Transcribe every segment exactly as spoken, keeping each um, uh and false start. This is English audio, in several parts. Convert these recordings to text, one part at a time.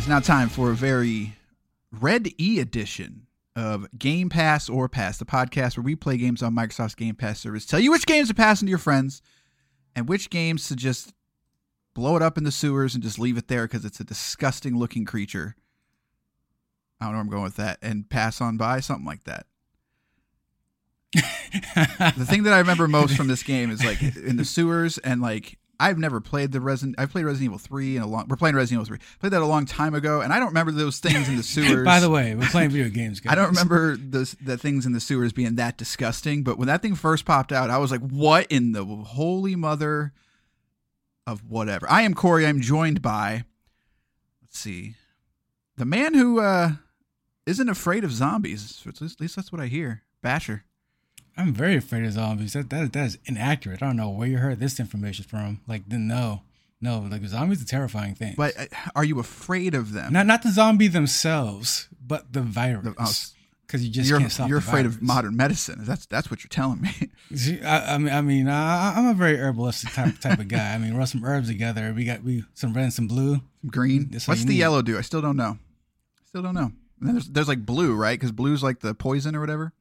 now time for a very Red E edition of Game Pass or Pass, the podcast where we play games on Microsoft's Game Pass service, tell you which games to pass into your friends and which games to just blow it up in the sewers and just leave it there because it's a disgusting looking creature. I don't know where I'm going with that. And pass on by, something like that. The thing that I remember most from this game is like in the sewers, and like I've never played the Resident. I've played Resident Evil three in a long. We're playing Resident Evil three. Played that a long time ago, and I don't remember those things in the sewers. By the way, we're playing video games, guys. I don't remember the the things in the sewers being that disgusting. But when that thing first popped out, I was like, "What in the holy mother of whatever?" I am Corey. I'm joined by, let's see, the man who uh, isn't afraid of zombies. At least, at least that's what I hear. Basher. I'm very afraid of zombies. That that that is inaccurate. I don't know where you heard this information from. Like, no, no. Like, zombies are a terrifying thing. But uh, are you afraid of them? Not not the zombie themselves, but the virus. Because oh, you just you're, can't stop. You're the afraid virus. of modern medicine. That's that's what you're telling me. See, I, I mean, I mean, I, I'm a very herbalistic type type of guy. I mean, rub some herbs together. We got we some red and some blue, some green. What's the need. Yellow do? I still don't know. Still don't know. And then there's there's like blue, right? Because blue's like the poison or whatever.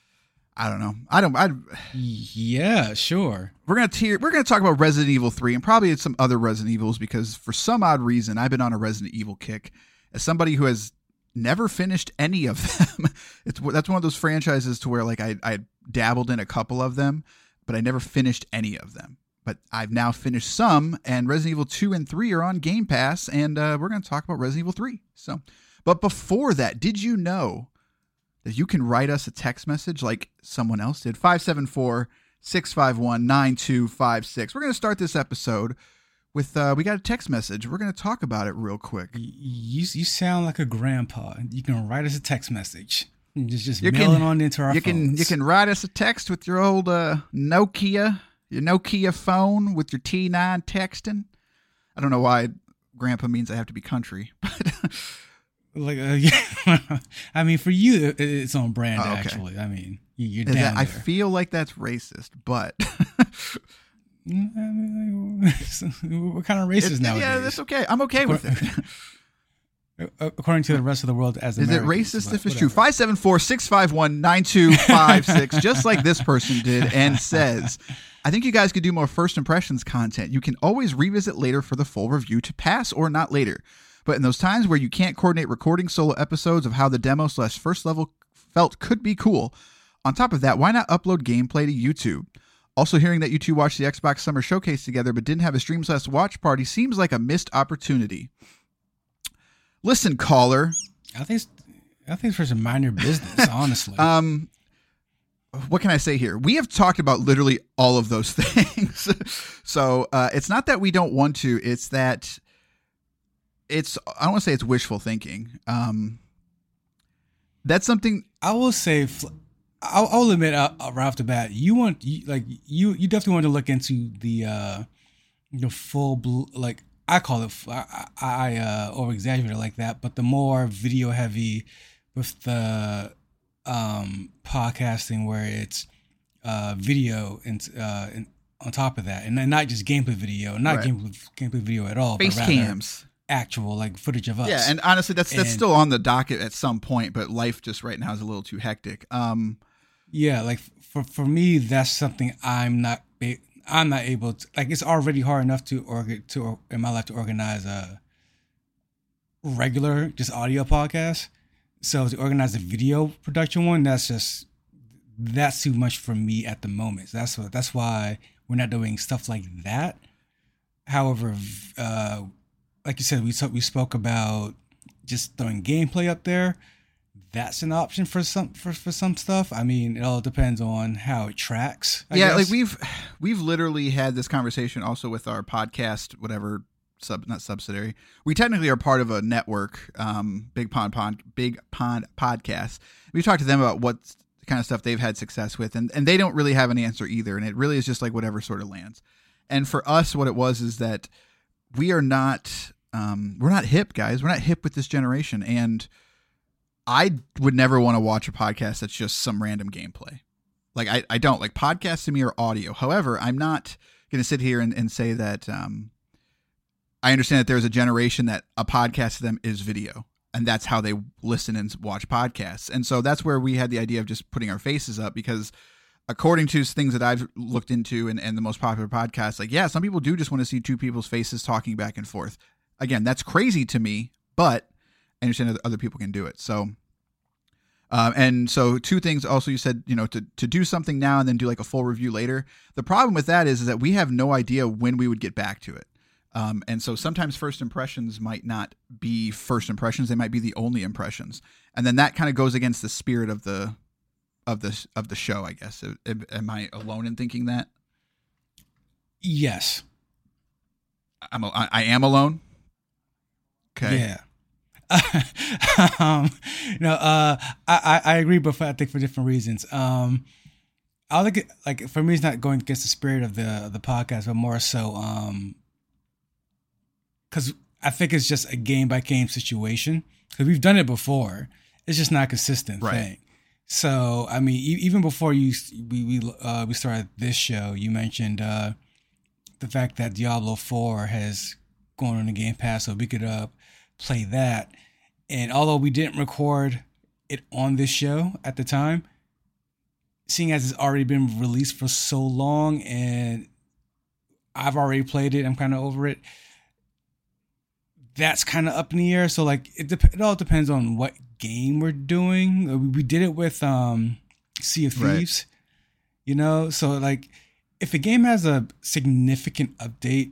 I don't know. I don't. I. Yeah, sure. We're gonna tear, We're gonna talk about Resident Evil three and probably some other Resident Evils because for some odd reason I've been on a Resident Evil kick as somebody who has never finished any of them. It's that's one of those franchises to where like I I dabbled in a couple of them, but I never finished any of them. But I've now finished some, and Resident Evil two and three are on Game Pass, and uh, we're gonna talk about Resident Evil three. So, but before that, did you know that you can write us a text message like someone else did? five seven four, six five one, nine two five six. We're going to start this episode with, uh, we got a text message. We're going to talk about it real quick. You you sound like a grandpa. You can write us a text message. Just, just you mail can, it on into our you phones. Can, you can write us a text with your old uh, Nokia, your Nokia phone with your T nine texting. I don't know why grandpa means I have to be country, but... Like, uh, yeah. I mean, for you, it's on brand. Oh, okay. Actually, I mean, you're Is down that, there. I feel like that's racist, but I mean, we're kind of racist it's, nowadays. Yeah, that's okay. I'm okay with it. According to the rest of the world, as is Americans, it racist if it's true? Five seven four six five one nine two five six, just like this person did, and says, "I think you guys could do more first impressions content. You can always revisit later for the full review to pass or not later." But in those times where you can't coordinate recording solo episodes of how the demo slash first level felt could be cool. On top of that, why not upload gameplay to YouTube? Also, hearing that you two watched the Xbox Summer Showcase together but didn't have a stream slash watch party seems like a missed opportunity. Listen, caller. I think it's, I think it's for some minor business, honestly. Um, what can I say here? We have talked about literally all of those things. So uh, it's not that we don't want to. It's that... It's, I don't want to say it's wishful thinking. Um, that's something I will say. I'll, I'll admit uh, right off the bat, you want you, like you you definitely want to look into the uh, the full blue, like I call it. I, I uh, over exaggerate it like that, but the more video heavy with the um, podcasting, where it's uh, video and uh, and on top of that, and not just gameplay video, not right. gameplay gameplay video at all, face but rather cams. Actual like footage of us. Yeah, and honestly, that's that's and, still on the docket at some point, but life just right now is a little too hectic. Um, yeah, like for for me, that's something I'm not I'm not able to. Like, it's already hard enough to org to in my life to organize a regular just audio podcast. So to organize a video production one, that's just that's too much for me at the moment. So that's what that's why we're not doing stuff like that. However, uh. Like you said, we talk, we spoke about just throwing gameplay up there. That's an option for some for, for some stuff. I mean, it all depends on how it tracks. I yeah, guess. like we've we've literally had this conversation also with our podcast, whatever sub not subsidiary. We technically are part of a network, um, Big Pond Pond Big Pond Podcast. We talked to them about what kind of stuff they've had success with, and and they don't really have an answer either. And it really is just like whatever sort of lands. And for us, what it was is that we are not. Um, we're not hip, guys. We're not hip with this generation. And I would never want to watch a podcast that's just some random gameplay. Like, I, I don't. Like, podcasts to me are audio. However, I'm not going to sit here and, and say that um, I understand that there's a generation that a podcast to them is video, and that's how they listen and watch podcasts. And so that's where we had the idea of just putting our faces up, because according to things that I've looked into and, and the most popular podcasts, like, yeah, some people do just want to see two people's faces talking back and forth. Again, that's crazy to me, but I understand that other people can do it. So, um, and so two things also, you said, you know, to, to do something now and then do like a full review later. The problem with that is, is that we have no idea when we would get back to it. Um, and so sometimes first impressions might not be first impressions. They might be the only impressions. And then that kind of goes against the spirit of the, of the, of the show, I guess. Am I alone in thinking that? Yes. I'm, I, I am alone. Okay. Yeah. um, no, uh, I, I agree, but for, I think for different reasons. Um, I look at, like, for me, it's not going against the spirit of the, of the podcast, but more so, um, cause I think it's just a game by game situation, cause we've done it before. It's just not a consistent right. thing. So, I mean, e- even before you, we, we, uh, we started this show, you mentioned, uh, the fact that Diablo four has gone on the Game Pass, so we could, uh, play that. And although we didn't record it on this show at the time, seeing as it's already been released for so long and I've already played it, I'm kind of over it. That's kind of up in the air. So like it, de- it all depends on what game we're doing. We did it with um, Sea of Thieves, right. you know. So like if a game has a significant update,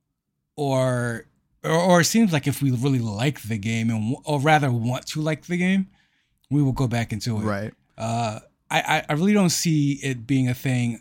or Or, or it seems like if we really like the game, and or rather want to like the game, we will go back into it. Right. Uh, I, I really don't see it being a thing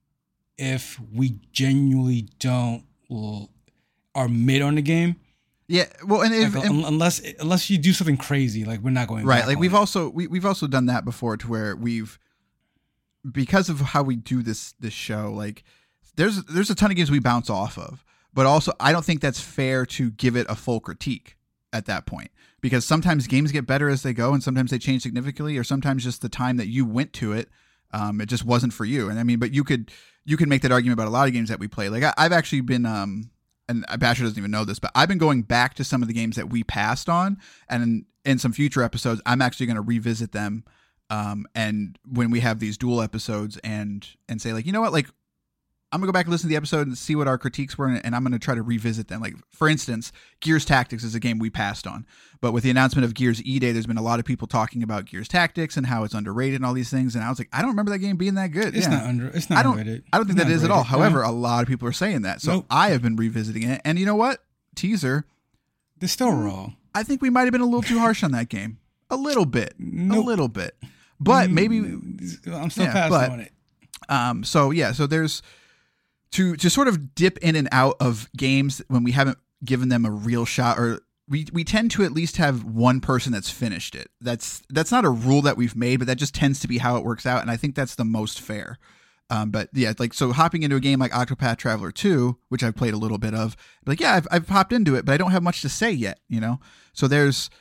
if we genuinely don't are mid on the game. Yeah. Well, and, if, like, and unless unless you do something crazy, like we're not going right. back Like on we've it. also we we've also done that before, to where we've, because of how we do this this show, like there's there's a ton of games we bounce off of. But also, I don't think that's fair to give it a full critique at that point, because sometimes games get better as they go, and sometimes they change significantly, or sometimes just the time that you went to it, um, it just wasn't for you. And I mean, but you could you could make that argument about a lot of games that we play. Like I, I've actually been, um, and Basher doesn't even know this, but I've been going back to some of the games that we passed on, and in, in some future episodes, I'm actually going to revisit them. Um, and when we have these dual episodes, and and say like, you know what, like, I'm going to go back and listen to the episode and see what our critiques were, and I'm going to try to revisit them. Like, for instance, Gears Tactics is a game we passed on. But with the announcement of Gears E-Day, there's been a lot of people talking about Gears Tactics and how it's underrated and all these things. And I was like, I don't remember that game being that good. It's yeah. not under. It's not I don't, underrated. I don't think It's that is at all. underrated. However, No. a lot of people are saying that. So Nope. I have been revisiting it. And you know what? Teaser. They're still wrong. I think we might have been a little too harsh on that game. A little bit. Nope. A little bit. But maybe... I'm still yeah, passed but, on it. Um, so, yeah. So there's... To to sort of dip in and out of games when we haven't given them a real shot, or we, we tend to at least have one person that's finished it. That's that's not a rule that we've made, but that just tends to be how it works out, and I think that's the most fair. Um, but yeah, like so hopping into a game like Octopath Traveler two, which I've played a little bit of, like yeah, I've I've popped into it, but I don't have much to say yet, you know. So there's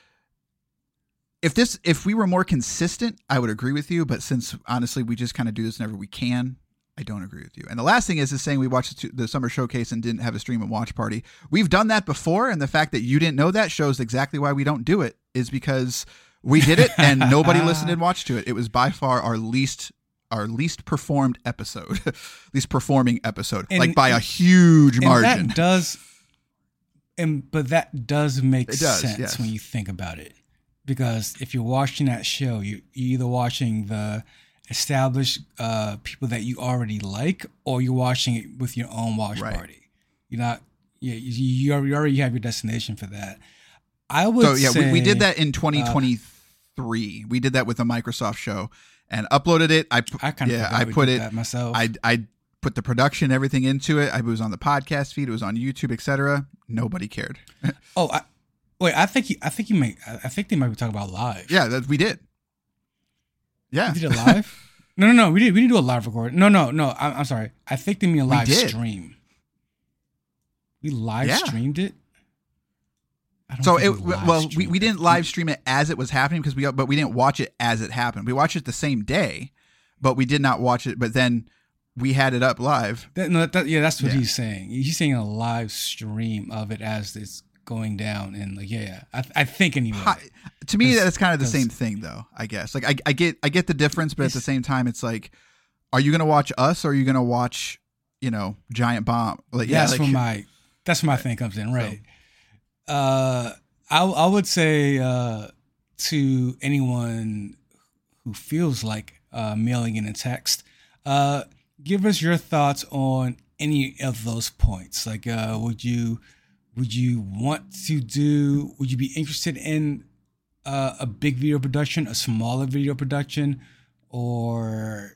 if this if we were more consistent, I would agree with you, but since honestly we just kind of do this whenever we can, I don't agree with you. And the last thing is, is saying we watched the, the summer showcase and didn't have a stream and watch party. We've done that before, and the fact that you didn't know that shows exactly why we don't do it, is because we did it and nobody listened and watched to it. It was by far our least our least performed episode, least performing episode, And- like by a huge And margin. that does, and but that does make It does, sense yes. when you think about it, because if you're watching that show, you you're either watching the established uh, people that you already like, or you're watching it with your own watch Right. party. You're not, you, you you already- you already have your destination for that. I would So yeah, say, we, we did that in twenty twenty-three. we did that with a Microsoft show and uploaded it. I pu- I kind of yeah, I put it. that myself. I I put the production, everything into it. I it was on the podcast feed. It was on YouTube, et cetera. Nobody cared. oh, I, wait, I think you, I think you may, I I think they might be talking about live. Yeah, that we did. Yeah, We did it live? no, no, no. We did. We didn't do a live record. No, no, no. I'm, I'm sorry. I think they mean a live did. stream. We live Yeah. streamed it. I don't So think it we live well, we, streamed we it. didn't live stream it as it was happening because we but we didn't watch it as it happened. We watched it the same day, but we did not watch it. But then we had it up live. That, no, that, yeah, that's what Yeah. he's saying. He's saying a live stream of it as it's going down, and like, yeah, yeah. I, I think anyway. Hi, to me, Cause, that's kind of the cause, same thing, though. I guess. Like, I, I get, I get the difference, but at the same time, it's like, are you gonna watch us, or are you gonna watch, you know, Giant Bomb? Like, yeah, yeah, that's like, where my that's where my thing comes in, right? So. Uh, I I would say uh, to anyone who feels like uh, mailing in a text, uh, give us your thoughts on any of those points. Like, uh, would you would you want to do? Would you be interested in uh, a big video production, a smaller video production, or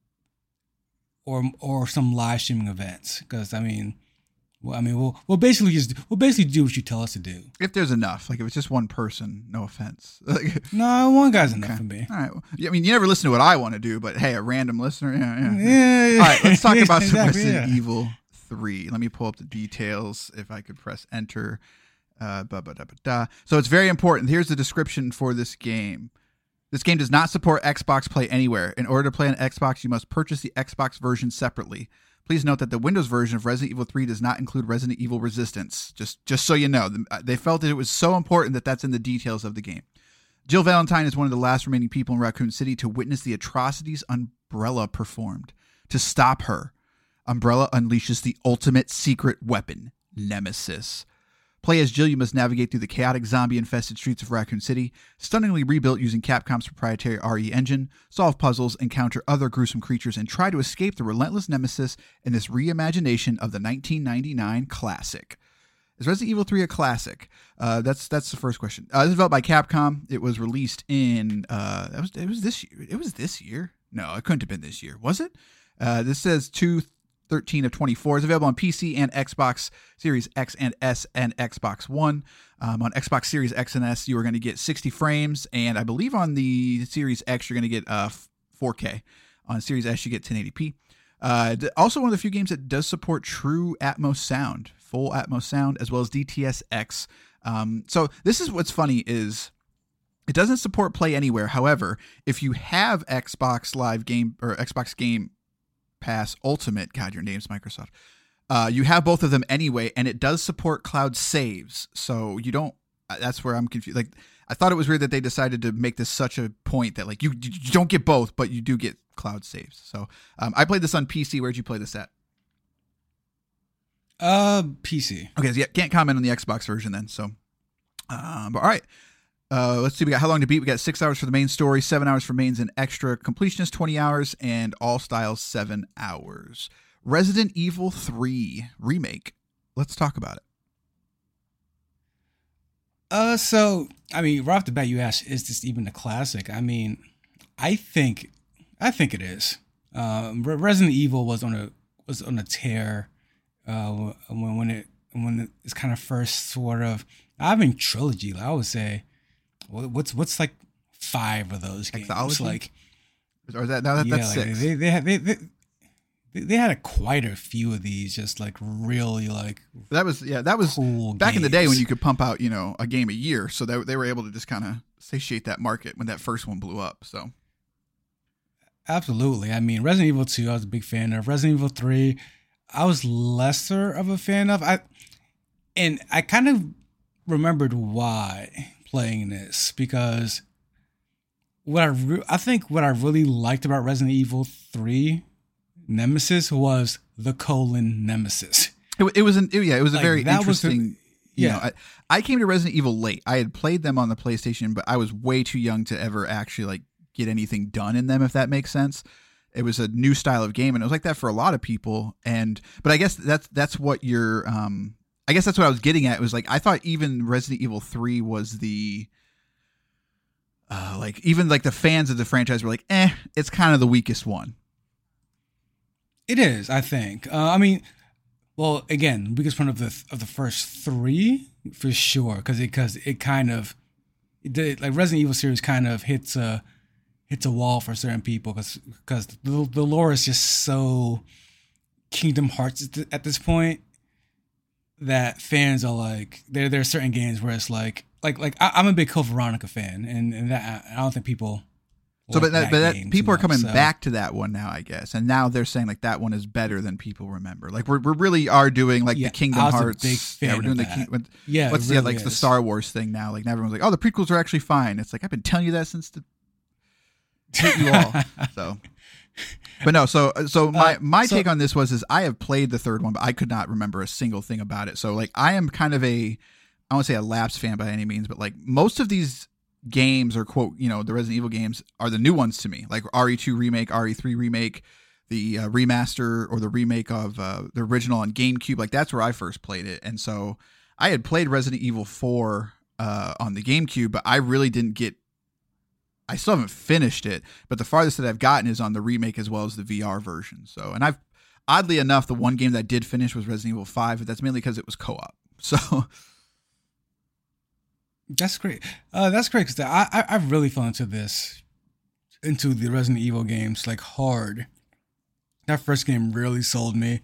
or or some live streaming events? Because I mean, well, I mean, we'll we'll basically just we'll basically do what you tell us to do. If there's enough, like if it's just one person, no offense. Like, no, one guy's enough okay. for me. All right. Well, I mean, you never listen to what I want to do, but hey, a random listener, yeah, yeah. Yeah, yeah. All right, let's talk about some exactly, Resident yeah. Evil three. Let me pull up the details. If I could press enter. Uh, ba, ba, da, ba, da. So it's very important. Here's the description for this game. This game does not support Xbox Play Anywhere. In order to play on Xbox, you must purchase the Xbox version separately. Please note that the Windows version of Resident Evil three does not include Resident Evil Resistance. Just just so you know, they felt that it was so important that that's in the details of the game. Jill Valentine is one of the last remaining people in Raccoon City to witness the atrocities Umbrella performed. To stop her, Umbrella unleashes the ultimate secret weapon, Nemesis. Play as Jill, you must navigate through the chaotic zombie-infested streets of Raccoon City, stunningly rebuilt using Capcom's proprietary R E engine, solve puzzles, encounter other gruesome creatures, and try to escape the relentless nemesis in this reimagination of the nineteen ninety-nine classic. Is Resident Evil three a classic? Uh, that's that's the first question. Uh, this is developed by Capcom. It was released in uh, that was it was this year. It was this year. No, it couldn't have been this year. Was it? Uh, this says two. thirteen of twenty-four. It's available on P C and Xbox Series X and S and Xbox One. Um, on Xbox Series X and S, you are going to get sixty frames, and I believe on the Series X, you're going to get uh, four K. On Series S, you get ten eighty p. Uh, also, one of the few games that does support true Atmos sound, full Atmos sound, as well as D T S X. Um, so this is what's funny is it doesn't support Play Anywhere. However, if you have Xbox Live Game or Xbox Game Pass Ultimate, God, your name's Microsoft. Uh, you have both of them anyway, and it does support cloud saves. So you don't. That's where I'm confused. Like, I thought it was weird that they decided to make this such a point that like you, you don't get both, but you do get cloud saves. So um, I played this on P C. Where'd you play this at? Uh, P C. Okay, so yeah, can't comment on the Xbox version then. So, um, but all right. Uh, let's see. We got how long to beat. We got six hours for the main story, seven hours for mains and extra completionist, twenty hours, and all styles seven hours. Resident Evil three remake. Let's talk about it. Uh, so I mean, right off the bat, you asked, "Is this even a classic?" I mean, I think, I think it is. Um, Resident Evil was on a was on a tear uh, when when it when it's kind of first sort of. I mean, trilogy. I would say. What's what's like five of those games? Hexology? Like, or is that no, that, yeah, that's like six. They they had they, they they had a, quite a few of these, just like really like that was yeah that was cool back games. in the day when you could pump out you know a game a year, so they they were able to just kind of satiate that market when that first one blew up. So absolutely, I mean Resident Evil two, I was a big fan of. Resident Evil three, I was lesser of a fan of. I and I kind of remembered why. Playing this because what I re- I think what I really liked about Resident Evil three Nemesis was the colon Nemesis. it, it was an it, yeah it was a Like, very that was the- interesting. You yeah. know, I, I came to Resident Evil late. I had played them on the PlayStation, but I was way too young to ever actually like get anything done in them, if that makes sense. It was a new style of game, and it was like that for a lot of people. And but I guess that's that's what you're. Um, I guess that's what I was getting at. It was like I thought even Resident Evil three was the. Uh, like even like the fans of the franchise were like, eh, it's kind of the weakest one. It is, I think. Uh, I mean, well, again, biggest one of the of the first three for sure, because it because it kind of, it did, like Resident Evil series kind of hits a hits a wall for certain people because because the, the lore is just so Kingdom Hearts at this point that fans are like there there are certain games where it's like like like I, I'm a big Code Veronica fan and and that I don't think people So, like but that, that but that game people too are coming much, so. back to that one now, I guess, and now they're saying like that one is better than people remember. Like we're we really are doing like Yeah, the Kingdom I was a Hearts. big fan yeah, we're doing of the that. King, with, Yeah, what's it the really like the is. Star Wars thing now? Like now everyone's like, oh, the prequels are actually fine. It's like I've been telling you that since the hate you all. So, but no, so so my Uh, my so- take on this was is I have played the third one, but I could not remember a single thing about it. So like I am kind of a I won't say a lapsed fan by any means, but like most of these games or quote, you know, the Resident Evil games are the new ones to me, like R E two remake, R E three remake, the uh, remaster or the remake of uh, the original on GameCube. Like that's where I first played it. And so I had played Resident Evil four uh, on the GameCube, but I really didn't get, I still haven't finished it, but the farthest that I've gotten is on the remake as well as the V R version. So, and I've, oddly enough, the one game that I did finish was Resident Evil five, but that's mainly because it was co-op. So That's great. Uh, that's great because I, I I really fell into this, into the Resident Evil games like hard. That first game really sold me.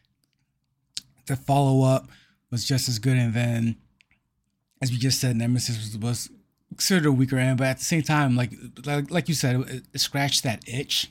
The follow up was just as good, and then, as we just said, Nemesis was, was considered a weaker end, but at the same time, like like, like you said, it, it scratched that itch.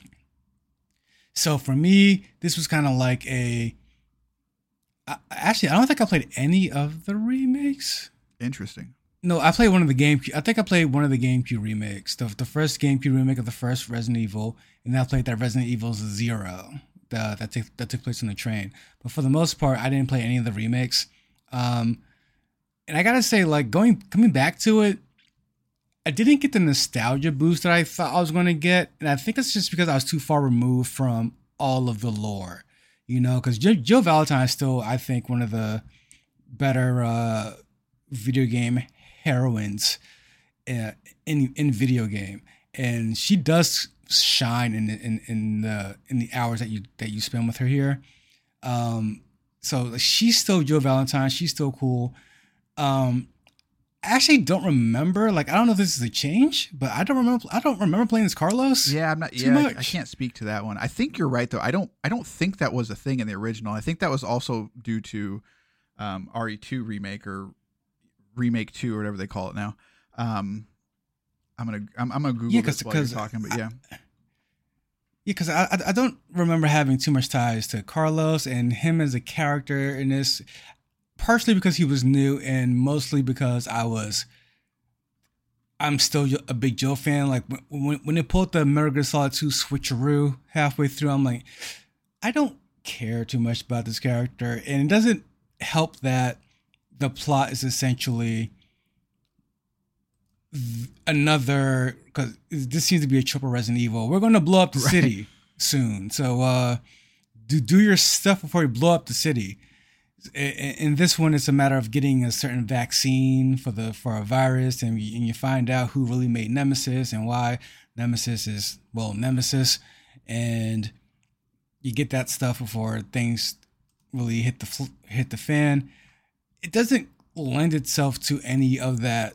So for me, this was kind of like a. I, actually, I don't think I played any of the remakes. interesting. No, I played one of the GameCube. I think I played one of the GameCube remakes. The the first GameCube remake of the first Resident Evil, and then I played that Resident Evil Zero the, that took that took place on the train. But for the most part, I didn't play any of the remakes. Um, and I gotta say, like going coming back to it, I didn't get the nostalgia boost that I thought I was going to get, and I think it's just because I was too far removed from all of the lore. You know, because Jill, Jill Valentine is still, I think, one of the better uh, video game heroines uh, in in video game, and she does shine in in in the in the hours that you that you spend with her here. Um, so she's still Jill Valentine. She's still cool. Um, I actually don't remember. Like I don't know if this is a change, but I don't remember. I don't remember playing as Carlos. Yeah, I'm not. Too Yeah, I, much. I can't speak to that one. I think you're right though. I don't. I don't think that was a thing in the original. I think that was also due to um, R E two remake or remake two or whatever they call it now. Um, I'm gonna. I'm, I'm gonna Google Yeah, this because while you're talking. But yeah, Yeah, because I, I I don't remember having too much ties to Carlos and him as a character in this, partially because he was new and mostly because I was. I'm still a big Joe fan. Like when when they pulled the Metal Gear Solid two switcheroo halfway through, I'm like, I don't care too much about this character, and it doesn't help that the plot is essentially another, because this seems to be a triple Resident Evil. We're going to blow up the Right. city soon, so uh, do do your stuff before you blow up the city. In, in this one, it's a matter of getting a certain vaccine for the for a virus, and you, and you find out who really made Nemesis and why Nemesis is well Nemesis, and you get that stuff before things really hit the fl- hit the fan. It doesn't lend itself to any of that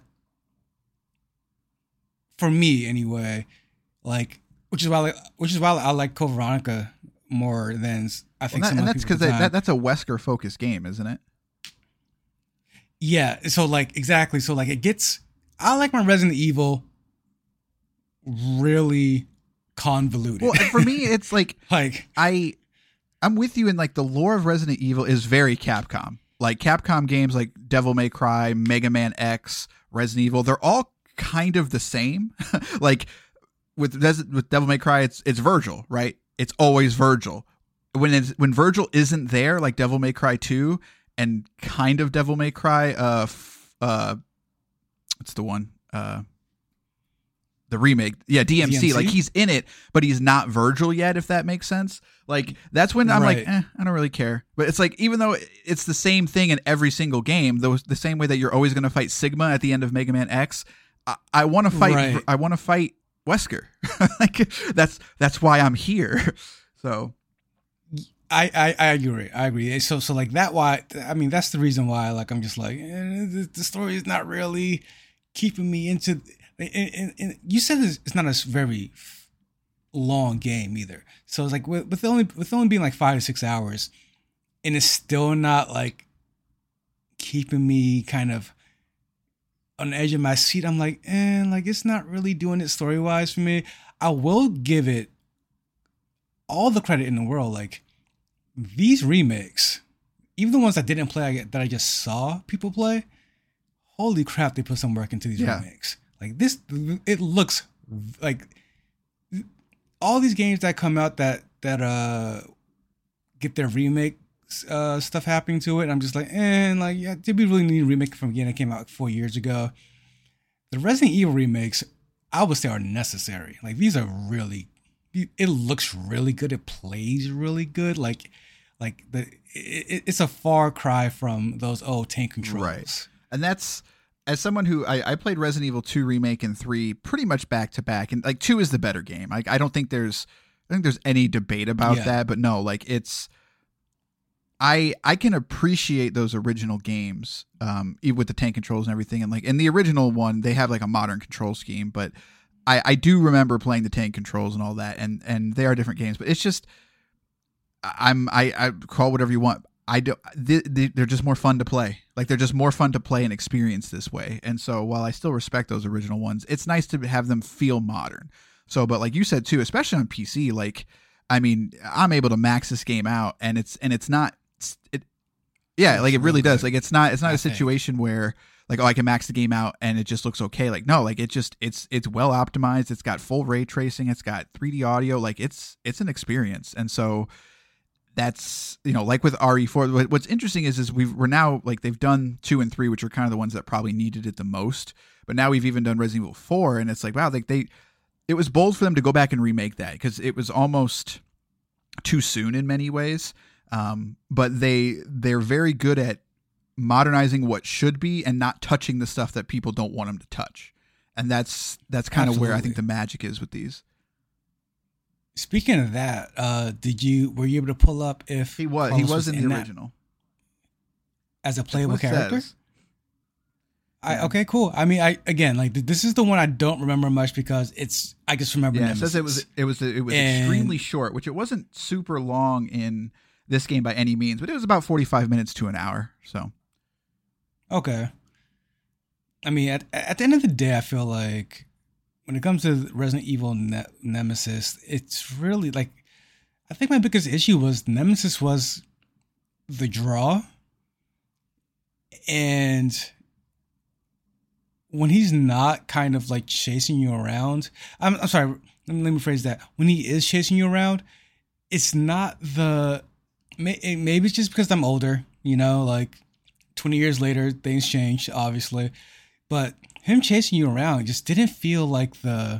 for me anyway. Like, which is why, I like, which is why I like Code Veronica more than I think. Well, that- some and other that's people because at the time. that, that's a Wesker focused game, isn't it? Yeah. So like exactly. So like it gets. I like my Resident Evil really convoluted. Well, and for me, it's like like I, I'm with you in like the lore of Resident Evil is very Capcom. Like Capcom games like Devil May Cry, Mega Man X, Resident Evil, they're all kind of the same. Like with Res- with Devil May Cry, it's it's Virgil, right? It's always Virgil. When it's when Virgil isn't there, like Devil May Cry two and kind of Devil May Cry, uh, f- uh, what's the one? Uh, the remake, yeah, D M C, D M C? like he's in it, but he's not Virgil yet, if that makes sense. Like that's when I'm like, Right. eh, I don't really care. But it's like, even though it's the same thing in every single game, those the same way that you're always going to fight Sigma at the end of Mega Man X, I, I want to fight, Right. I want to fight Wesker. Like that's that's why I'm here. So I, I I agree. I agree. So so like that why I mean that's the reason why like I'm just like eh, the, the story is not really keeping me into. And, and, and you said it's it's not a very long game either. So it's like with, with only with only being like five to six hours, and it's still not like keeping me kind of on the edge of my seat. I'm like, eh, like it's not really doing it story wise for me. I will give it all the credit in the world. Like these remakes, even the ones I didn't play, that I just saw people play. Holy crap! They put some work into these yeah. remakes. Like this, it looks like all these games that come out that that uh get their remake uh stuff happening to it. I'm just like, eh, like yeah, did we really need a remake from a game that came out like four years ago? The Resident Evil remakes, I would say, are necessary. Like these are really, it looks really good. It plays really good. Like, like the it, it's a far cry from those old tank controls. Right. And that's, as someone who I, I played Resident Evil two remake and three pretty much back to back, and like two is the better game. Like I don't think there's I think there's any debate about yeah. that, but no, like it's I I can appreciate those original games, um, even with the tank controls and everything. And like in the original one, they have like a modern control scheme, but I, I do remember playing the tank controls and all that, and and they are different games. But it's just I'm I, I call whatever you want. I do, they, they're just more fun to play. Like they're just more fun to play and experience this way. And so while I still respect those original ones, it's nice to have them feel modern. So, but like you said too, especially on P C, like, I mean, I'm able to max this game out and it's, and it's not, it, yeah, like it really does. Like it's not, it's not a situation where like, oh, I can max the game out and it just looks okay. Like, no, like it just, it's, it's well optimized. It's got full ray tracing. It's got three D audio. Like it's, it's an experience. And so, that's, you know, like with R E four, what's interesting is, is we've, we're now like they've done two and three, which are kind of the ones that probably needed it the most. But now we've even done Resident Evil four. And it's like, wow, like they, it was bold for them to go back and remake that because it was almost too soon in many ways. Um, but they, they're very good at modernizing what should be and not touching the stuff that people don't want them to touch. And that's, that's kind of where I think the magic is with these. Speaking of that, uh, did you were you able to pull up if he was Carlos he was, was in, in the original as a playable character? I yeah. okay, cool. I mean, I again like this is the one I don't remember much because it's I just remember. Yeah, Nemesis. It says it was it was it was and, extremely short, which it wasn't super long in this game by any means, but it was about forty-five minutes to an hour. So okay. I mean, at at the end of the day, I feel like, when it comes to Resident Evil ne- Nemesis, it's really like, I think my biggest issue was Nemesis was the draw. And when he's not kind of like chasing you around, I'm, I'm sorry, let me, let me phrase that. When he is chasing you around, it's not the, maybe it's just because I'm older, you know, like twenty years later, things change, obviously. But him chasing you around just didn't feel like the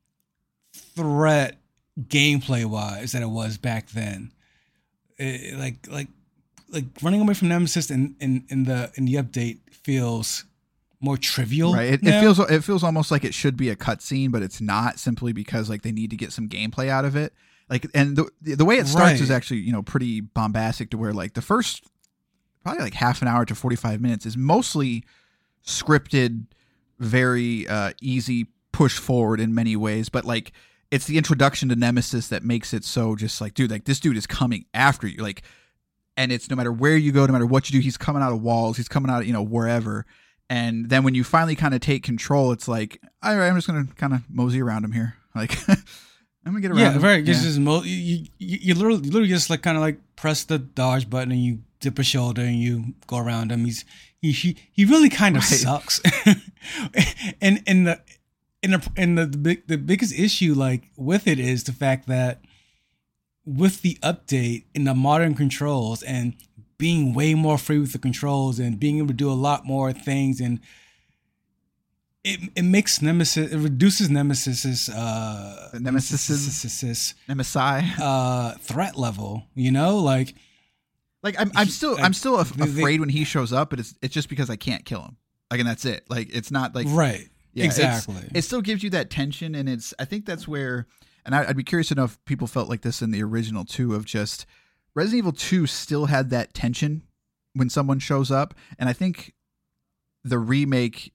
threat gameplay wise that it was back then. It, like like like running away from Nemesis in, in, in the in the update feels more trivial. Right. It, it feels it feels almost like it should be a cutscene, but it's not, simply because like they need to get some gameplay out of it. Like, and the the way it starts right. is actually, you know, pretty bombastic, to where like the first probably like half an hour to forty-five minutes is mostly scripted, very uh, easy push forward in many ways, but like it's the introduction to Nemesis that makes it so just like, dude, like this dude is coming after you, like, and it's no matter where you go, no matter what you do, he's coming out of walls, he's coming out of, you know, wherever. And then when you finally kind of take control, it's like, all right, I'm just gonna kind of mosey around him here, like I'm gonna get around. Yeah, him. right. Yeah. Just mo- you, you, you literally, you literally just like kind of like press the dodge button and you dip a shoulder and you go around him. He's he he, he really kind of right. sucks. and and the and the and the, the big the biggest issue like with it is the fact that with the update in the modern controls and being way more free with the controls and being able to do a lot more things, and it it makes Nemesis, it reduces Nemesis's uh Nemesis Nemesis uh threat level, you know, like like I'm I'm still like, I'm still af- afraid they, when he shows up, but it's it's just because I can't kill him. Like, and that's it. Like, it's not like right. Yeah, exactly. It still gives you that tension, and it's I think that's where, and I, I'd be curious to know if people felt like this in the original too, of just Resident Evil two still had that tension when someone shows up, and I think the remake,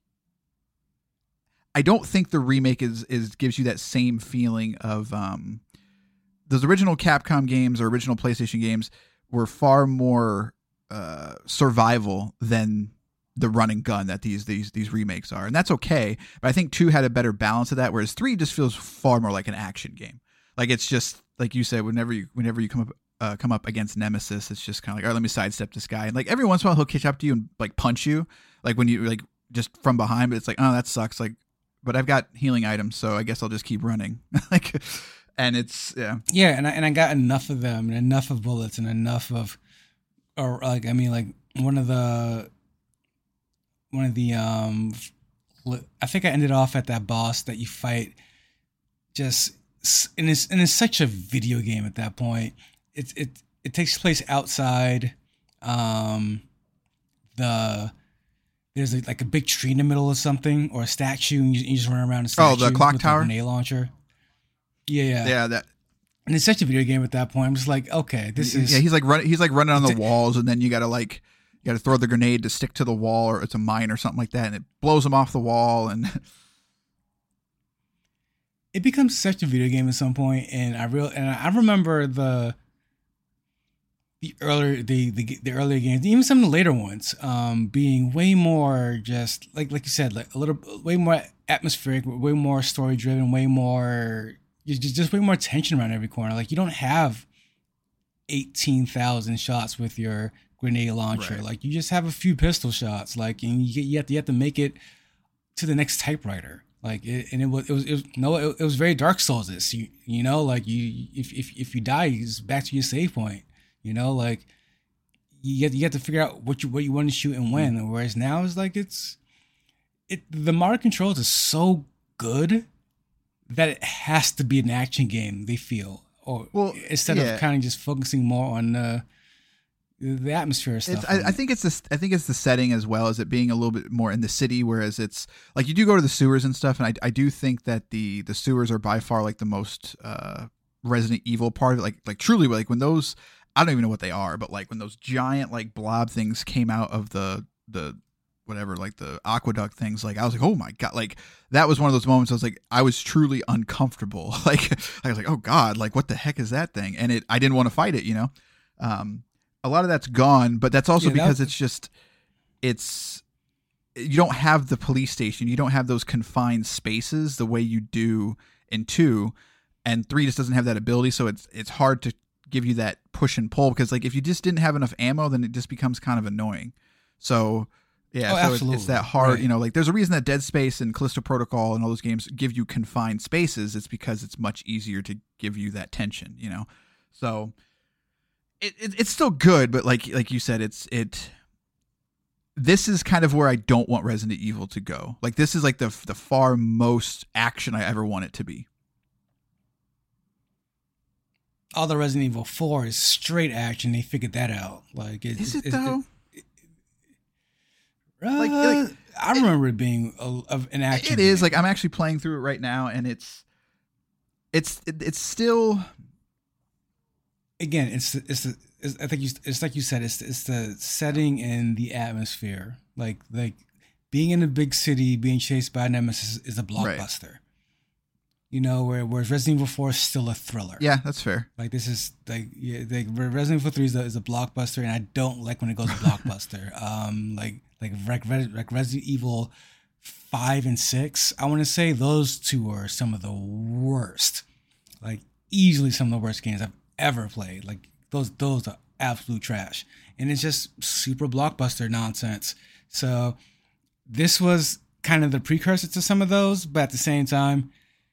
I don't think the remake is is gives you that same feeling of um, those original Capcom games or original PlayStation games were far more uh, survival than the run and gun that these these these remakes are, and that's okay. But I think two had a better balance of that, whereas three just feels far more like an action game. Like it's just like you said, whenever you whenever you come up uh, come up against Nemesis, it's just kind of like, all right, let me sidestep this guy, and like every once in a while he'll catch up to you and like punch you, like when you like just from behind. But it's like, oh, that sucks. Like, but I've got healing items, so I guess I'll just keep running. Like, and it's yeah, yeah, and I, and I got enough of them and enough of bullets and enough of, or like I mean like one of the. One of the, um, I think I ended off at that boss that you fight. Just and it's and it's such a video game at that point. It it it takes place outside. Um, the there's a, like a big tree in the middle of something or a statue, and you, you just run around the statue. Oh, the clock with tower, a grenade launcher. Yeah, yeah, yeah. That. And it's such a video game at that point. I'm just like, okay, this is yeah. He's like running. He's like running on the walls, and then you got to like. You got to throw the grenade to stick to the wall, or it's a mine or something like that, and it blows them off the wall. And it becomes such a video game at some point. And I real and I remember the the earlier the, the the earlier games, even some of the later ones, um, being way more just like like you said, like a little way more atmospheric, way more story driven, way more just just way more tension around every corner. Like you don't have eighteen thousand shots with your grenade launcher. Right. Like you just have a few pistol shots. Like and you, you have to you have to make it to the next typewriter. Like it, and it was it was, it was no it, it was very Dark Souls. This you you know like you if if if you die, it's back to your save point. You know like you have, you have to figure out what you what you want to shoot and when. Mm-hmm. Whereas now it's like it's it the modern controls is so good that it has to be an action game. They feel or well, instead yeah. of kind of just focusing more on. Uh, The atmosphere stuff. It's, I, I think it's the I think it's the setting as well as it being a little bit more in the city, whereas it's like you do go to the sewers and stuff, and I, I do think that the the sewers are by far like the most uh, Resident Evil part of it. Like like truly like when those I don't even know what they are, but like when those giant like blob things came out of the the whatever like the aqueduct things, like I was like, oh my god, like that was one of those moments I was like I was truly uncomfortable. Like I was like, oh god, like what the heck is that thing? And it I didn't want to fight it, you know. Um, A lot of that's gone, but that's also yeah, because it's just, it's, you don't have the police station. You don't have those confined spaces the way you do in two, and three just doesn't have that ability. So it's, it's hard to give you that push and pull because like if you just didn't have enough ammo, then it just becomes kind of annoying. So yeah, oh, so it's, it's that hard, right. You know, like there's a reason that Dead Space and Callisto Protocol and all those games give you confined spaces. It's because it's much easier to give you that tension, you know? So It, it it's still good, but like like you said, it's it. This is kind of where I don't want Resident Evil to go. Like this is like the the far most action I ever want it to be. All the Resident Evil four is straight action. They figured that out. Like it, is it, it though? It, it, uh, like, like I remember it, it being a, of an action. It is game. Like I'm actually playing through it right now, and it's it's it, it's still. Again, it's it's, the, it's I think you it's like you said it's it's the setting and the atmosphere. Like like being in a big city, being chased by Nemesis is a blockbuster. Right. You know, where whereas Resident Evil four is still a thriller. Yeah, that's fair. Like this is like yeah, like Resident Evil three is a, is a blockbuster, and I don't like when it goes blockbuster. Um, like like like Resident Evil five and six, I want to say those two are some of the worst. Like easily some of the worst games I've ever played. Like those those are absolute trash, and it's just super blockbuster nonsense. So this was kind of the precursor to some of those, but at the same time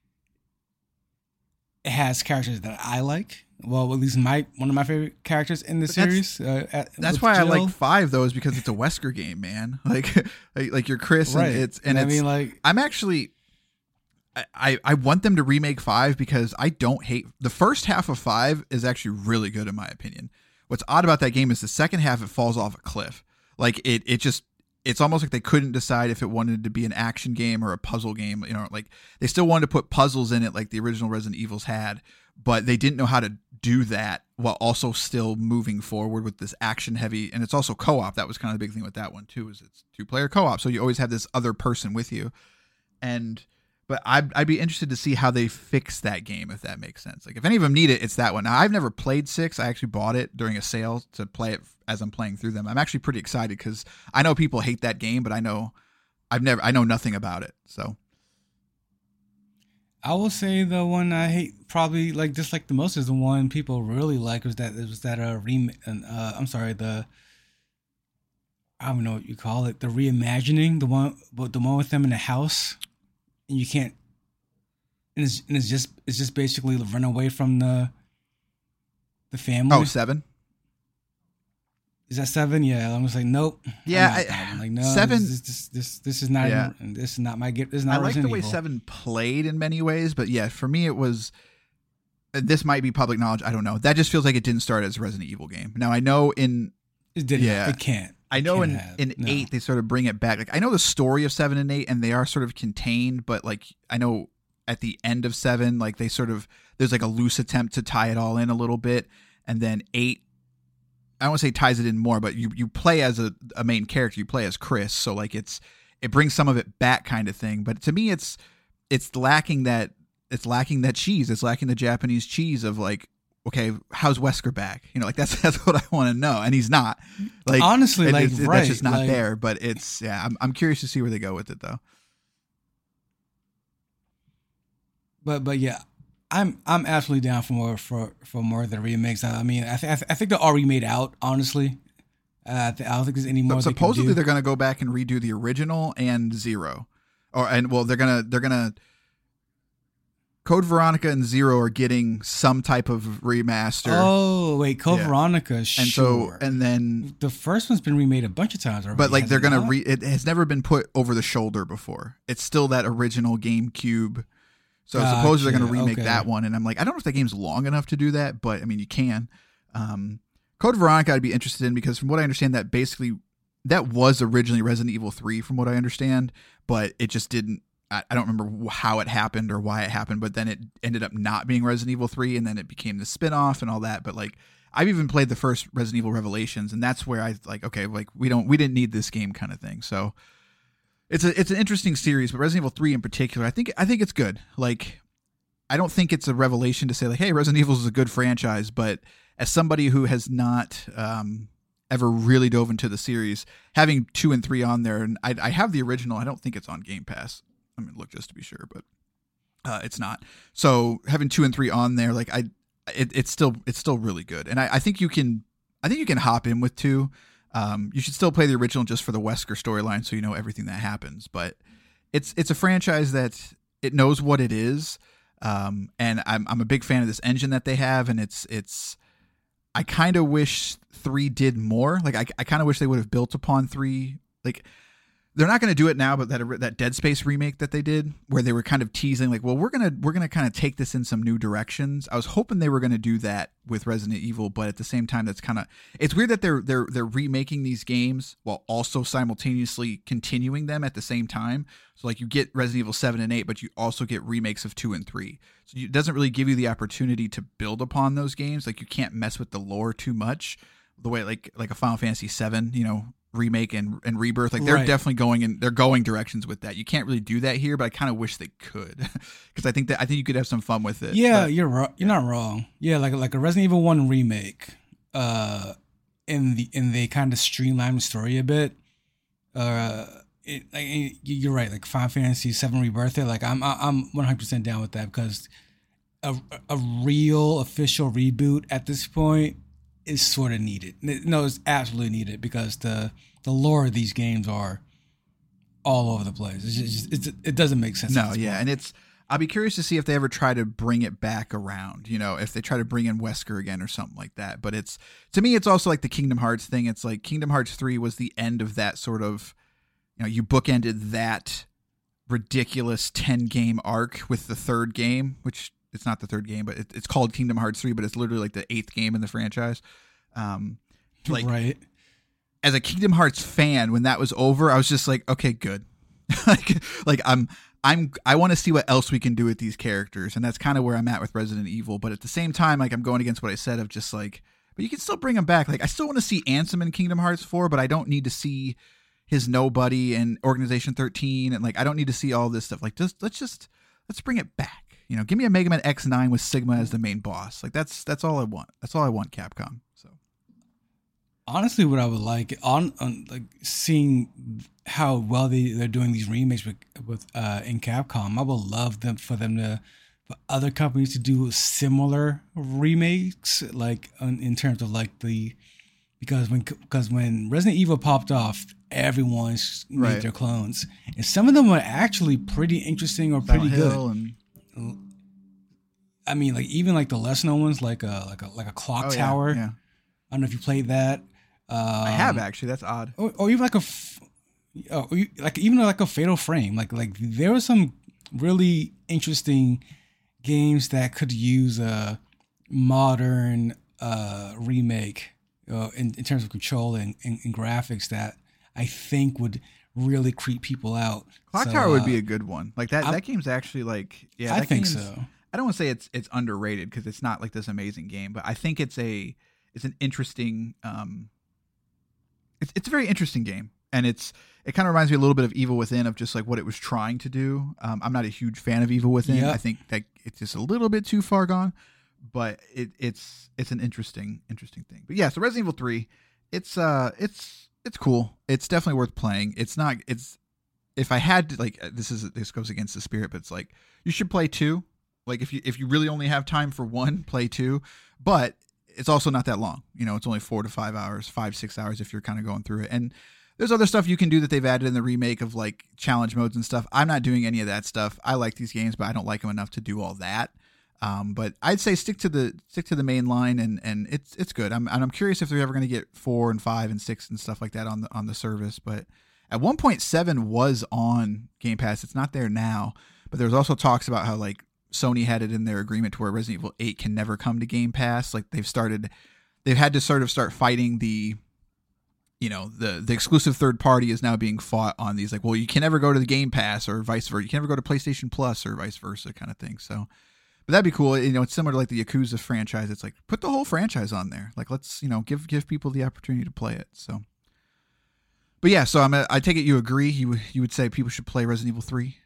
it has characters that I like. Well, at least my one of my favorite characters in the but series. That's, uh, at, that's why Jill. I like five though, is because it's a Wesker game, man. Like like, like you're Chris, right. and it's and, and it's. I mean, like I'm actually. I, I want them to remake five because I don't hate the first half of five is actually really good in my opinion. What's odd about that game is the second half it falls off a cliff. Like it it just it's almost like they couldn't decide if it wanted to be an action game or a puzzle game. You know, like they still wanted to put puzzles in it like the original Resident Evils had, but they didn't know how to do that while also still moving forward with this action heavy. And it's also co-op. That was kind of the big thing with that one too, is it's two player co-op. So you always have this other person with you. And But I'd, I'd be interested to see how they fix that game, if that makes sense. Like, if any of them need it, it's that one. Now, I've never played six. I actually bought it during a sale to play it as I'm playing through them. I'm actually pretty excited because I know people hate that game, but I know I've never I know nothing about it. So I will say the one I hate probably like just like the most is the one people really like was that it was that uh, rem- uh I'm sorry the I don't know what you call it the reimagining the one but the one with them in the house. And you can't, and it's, and it's just it's just basically run away from the the family. Oh, seven. Is that seven? Yeah, I'm just like, nope. Yeah, I, I'm like no, seven. This, this this this is not. Yeah. Even, this is not my gift. This is not. I like the way Evil. seven played in many ways, but yeah, for me it was. This might be public knowledge. I don't know. That just feels like it didn't start as a Resident Evil game. Now I know in. It didn't. Yeah, it can't. I know in, have, in no. eight they sort of bring it back. Like I know the story of seven and eight, and they are sort of contained. But like I know at the end of seven, like they sort of there's like a loose attempt to tie it all in a little bit, and then eight. I don't want to say ties it in more, but you you play as a, a main character. You play as Chris, so like it's it brings some of it back, kind of thing. But to me, it's it's lacking that it's lacking that cheese. It's lacking the Japanese cheese of like. Okay, how's Wesker back? You know, like that's that's what I want to know, and he's not. Like honestly, it, like it's, right, that's just not like, there. But it's yeah, I'm I'm curious to see where they go with it though. But but yeah, I'm I'm absolutely down for more for, for more of the remakes. I mean, I, th- I, th- I think they're already made out. Honestly, uh, I don't think there's any more. So they supposedly can do. they're going to go back and redo the original and Zero, or and well they're gonna they're gonna. Code Veronica and Zero are getting some type of remaster. Oh wait, Code Yeah. Veronica, sure. And so, and then the first one's been remade a bunch of times already. But like has they're it gonna not? re, it has never been put over the shoulder before. It's still that original GameCube. So Gotcha, supposedly they're gonna remake okay. that one, and I'm like, I don't know if that game's long enough to do that, but I mean, you can. Um, Code Veronica, I'd be interested in because from what I understand, that basically that was originally Resident Evil three, from what I understand, but it just didn't. I don't remember how it happened or why it happened, but then it ended up not being Resident Evil three, and then it became the spinoff and all that. But like, I've even played the first Resident Evil Revelations, and that's where I like, okay, like we don't, we didn't need this game, kind of thing. So it's a, it's an interesting series, but Resident Evil three in particular, I think, I think it's good. Like, I don't think it's a revelation to say like, hey, Resident Evil is a good franchise, but as somebody who has not um, ever really dove into the series, having two and three on there, and I, I have the original. I don't think it's on Game Pass. I mean, look just to be sure, but uh, it's not. So having two and three on there, like I, it, it's still it's still really good, and I, I think you can, I think you can hop in with two. Um, you should still play the original just for the Wesker storyline, so you know everything that happens. But it's it's a franchise that it knows what it is, um, and I'm I'm a big fan of this engine that they have, and it's it's. I kind of wish three did more. Like I I kind of wish they would have built upon three. Like. They're not going to do it now, but that that Dead Space remake that they did, where they were kind of teasing, like, well, we're gonna we're gonna kind of take this in some new directions. I was hoping they were going to do that with Resident Evil, but at the same time, that's kind of it's weird that they're they're they're remaking these games while also simultaneously continuing them at the same time. So like you get Resident Evil seven and eight, but you also get remakes of two and three. So it doesn't really give you the opportunity to build upon those games. Like you can't mess with the lore too much, the way like like a Final Fantasy seven, you know. Remake and, and rebirth, like they're right. definitely going in they're going directions with that. You can't really do that here, but I kind of wish they could because I think that I think you could have some fun with it. Yeah, but, you're ro- you're not wrong. Yeah, like like a Resident Evil one remake, uh, in the in they kind of streamline the story a bit. Uh, it, like, you're right. Like Final Fantasy seven Rebirth, like I'm I'm one hundred percent down with that because a a real official reboot at this point is sort of needed. No, it's absolutely needed because the the lore of these games are all over the place. It's just, it's, it doesn't make sense. No, yeah, point. And it's I'll be curious to see if they ever try to bring it back around. You know, if they try to bring in Wesker again or something like that. But it's to me, it's also like the Kingdom Hearts thing. It's like Kingdom Hearts three was the end of that sort of, you know, you bookended that ridiculous ten game arc with the third game, which. It's not the third game, but it, it's called Kingdom Hearts three, but it's literally like the eighth game in the franchise. Um, like, right. As a Kingdom Hearts fan, when that was over, I was just like, okay, good. like, like I'm, I'm, I want to see what else we can do with these characters, and that's kind of where I'm at with Resident Evil. But at the same time, like I'm going against what I said of just like, but you can still bring them back. Like I still want to see Ansem in Kingdom Hearts four, but I don't need to see his nobody and Organization thirteen, and like I don't need to see all this stuff. Like just let's just let's bring it back. You know, give me a Mega Man X nine with Sigma as the main boss. Like that's that's all I want. That's all I want, Capcom. So honestly, what I would like on, on like seeing how well they they're doing these remakes with with uh, in Capcom, I would love them for them to for other companies to do similar remakes, like in, in terms of like the because when because when Resident Evil popped off, everyone's made Right. their clones, and some of them are actually pretty interesting or pretty Silent good. Hill and I mean, like even like the less known ones, like a like a like a Clock oh, yeah, Tower. yeah. I don't know if you played that. Um, I have actually. That's odd. or, or even like a, f- or you- like even like a Fatal Frame. Like like there were some really interesting games that could use a modern uh, remake uh, in, in terms of control and, and, and graphics that I think would really creep people out. Clock So, Tower would uh, be a good one. Like that. I'm- that game's actually like yeah. I that think game's- so. I don't want to say it's it's underrated because it's not like this amazing game, but I think it's a it's an interesting um it's it's a very interesting game, and it's it kind of reminds me a little bit of Evil Within of just like what it was trying to do. Um, I'm not a huge fan of Evil Within. Yep. I think that it's just a little bit too far gone, but it it's it's an interesting interesting thing. But yeah, so Resident Evil three, it's uh it's it's cool. It's definitely worth playing. It's not it's if I had to like this is this goes against the spirit, but it's like you should play two. Like if you if you really only have time for one, play two. But it's also not that long. You know, it's only four to five hours, five, six hours if you're kind of going through it. And there's other stuff you can do that they've added in the remake of like challenge modes and stuff. I'm not doing any of that stuff. I like these games, but I don't like them enough to do all that. Um, but I'd say stick to the stick to the main line, and and it's it's good. I'm and I'm curious if they're ever going to get four and five and six and stuff like that on the on the service. But at one point seven was on Game Pass. It's not there now. But there's also talks about how like Sony had it in their agreement to where Resident Evil eight can never come to Game Pass. Like they've started, they've had to sort of start fighting the, you know, the the exclusive third party is now being fought on these like, well, you can never go to the Game Pass or vice versa. You can never go to PlayStation Plus or vice versa kind of thing. So, but that'd be cool. You know, it's similar to like the Yakuza franchise. It's like put the whole franchise on there. Like let's, you know, give give people the opportunity to play it. So, but yeah, so I'm a, I take it you agree. You would you would say people should play Resident Evil three.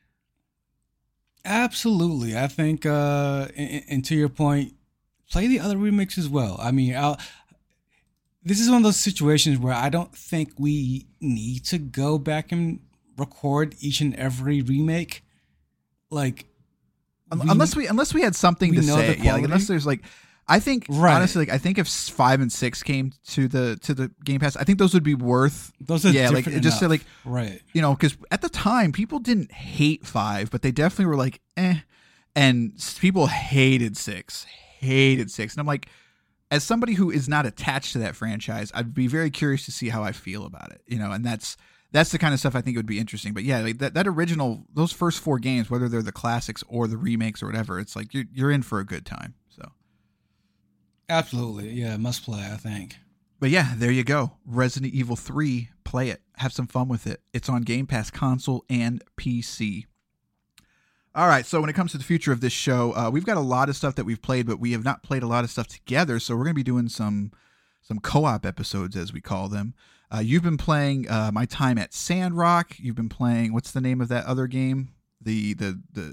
Absolutely. I think, uh, and, and to your point, play the other remakes as well. I mean, I'll, this is one of those situations where I don't think we need to go back and record each and every remake. Like, Un- we- unless we unless we had something we to know say, the yeah. Like, unless quality. there's like, I think Right. honestly, like I think if s- five and six came to the to the Game Pass, I think those would be worth. those are yeah, like different just say enough. like right. you know, because at the time people didn't hate five, but they definitely were like eh, and s- people hated six, hated six, and I'm like, as somebody who is not attached to that franchise, I'd be very curious to see how I feel about it, you know, and that's. That's the kind of stuff I think would be interesting. But yeah, like that, that original, those first four games, whether they're the classics or the remakes or whatever, it's like you're you're in for a good time. So, Absolutely. Yeah, must play, I think. but yeah, there you go. Resident Evil three, play it, have some fun with it. It's on Game Pass console and P C. All right, so when it comes to the future of this show, uh, we've got a lot of stuff that we've played, but we have not played a lot of stuff together. So we're going to be doing some some co-op episodes, as we call them. Uh, you've been playing uh, My Time at Sandrock. You've been playing, what's the name of that other game? The the the.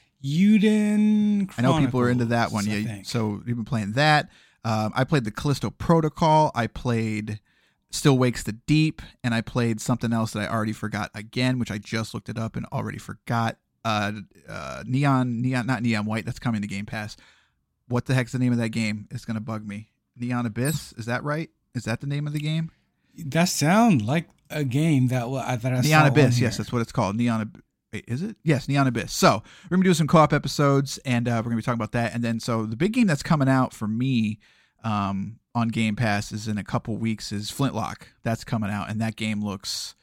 Uden I know people are into that one. Chronicles, I Yeah, think. so you've been playing that. Um, I played the Callisto Protocol. I played Still Wakes the Deep, and I played something else that I already forgot again, which I just looked it up and already forgot. Uh, uh, Neon, Neon, not Neon White. That's coming to Game Pass. What the heck's the name of that game? It's gonna bug me. Neon Abyss. Is that right? Is that the name of the game? That sounds like a game that wa- that I saw Neon on Abyss. here. Yes, that's what it's called. Neon Abyss. Wait, is it? Yes, Neon Abyss. So we're gonna do some co-op episodes, and uh, we're gonna be talking about that. And then, so the big game that's coming out for me um, on Game Pass is in a couple weeks. Is Flintlock. That's coming out, and that game looks.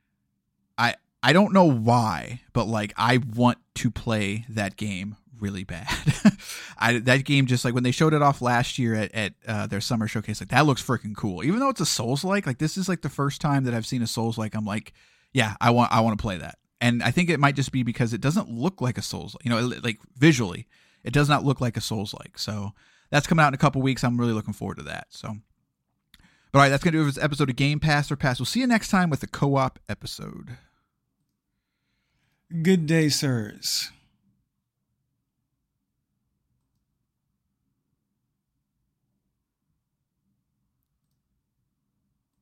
I I don't know why, but like I want to play that game really bad. I that game just like when they showed it off last year at at uh, their summer showcase, like that looks freaking cool. Even though it's a Souls-like, like this is like the first time that I've seen a Souls-like. I'm like, yeah, I want I want to play that. And I think it might just be because it doesn't look like a Souls, you know, like visually, it does not look like a Souls-like. So that's coming out in a couple weeks. I'm really looking forward to that. So, but All right, that's going to do it for this episode of Game Pass or Pass. We'll see you next time with a co-op episode. Good day, sirs.